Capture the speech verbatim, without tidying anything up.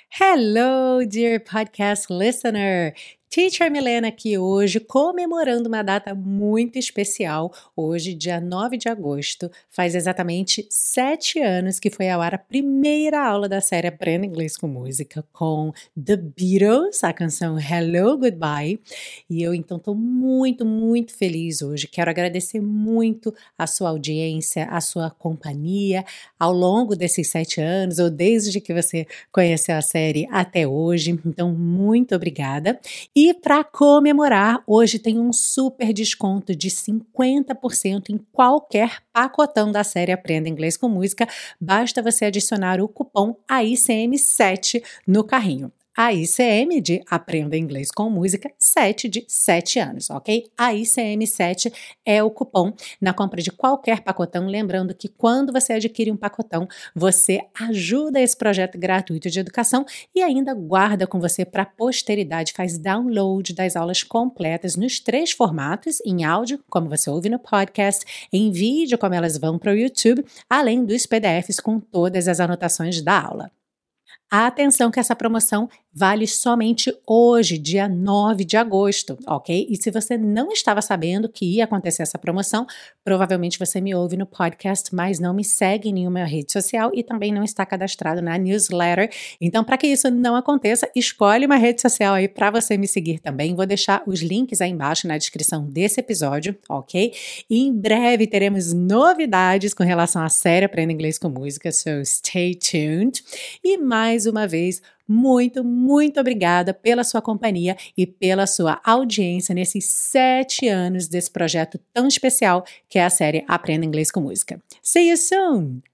Hello, dear podcast listener! Teacher Milena aqui hoje, comemorando uma data muito especial. Hoje, dia nove de agosto, faz exatamente sete anos que foi ao ar a primeira aula da série Aprenda Inglês com Música com The Beatles, a canção Hello, Goodbye. E eu, então, estou muito, muito feliz hoje. Quero agradecer muito a sua audiência, a sua companhia ao longo desses sete anos, ou desde que você conheceu a série até hoje. Então, muito obrigada. E para comemorar, hoje tem um super desconto de cinquenta por cento em qualquer pacotão da série Aprenda Inglês com Música. Basta você adicionar o cupom A I C M sete no carrinho. A I C M de Aprenda Inglês com Música, sete de sete anos, ok? A I C M sete é o cupom na compra de qualquer pacotão. Lembrando que quando você adquire um pacotão, você ajuda esse projeto gratuito de educação e ainda guarda com você para a posteridade, faz download das aulas completas nos três formatos, em áudio, como você ouve no podcast, em vídeo, como elas vão para o YouTube, além dos P D Fs com todas as anotações da aula. Atenção que essa promoção vale somente hoje, dia nove de agosto, ok? E se você não estava sabendo que ia acontecer essa promoção, provavelmente você me ouve no podcast, mas não me segue em nenhuma rede social e também não está cadastrado na newsletter. Então, para que isso não aconteça, escolhe uma rede social aí para você me seguir também. Vou deixar os links aí embaixo na descrição desse episódio, ok? E em breve teremos novidades com relação à série Aprenda Inglês com Música, so stay tuned. E mais uma vez, muito, muito obrigada pela sua companhia e pela sua audiência nesses sete anos desse projeto tão especial que é a série Aprenda Inglês com Música. See you soon!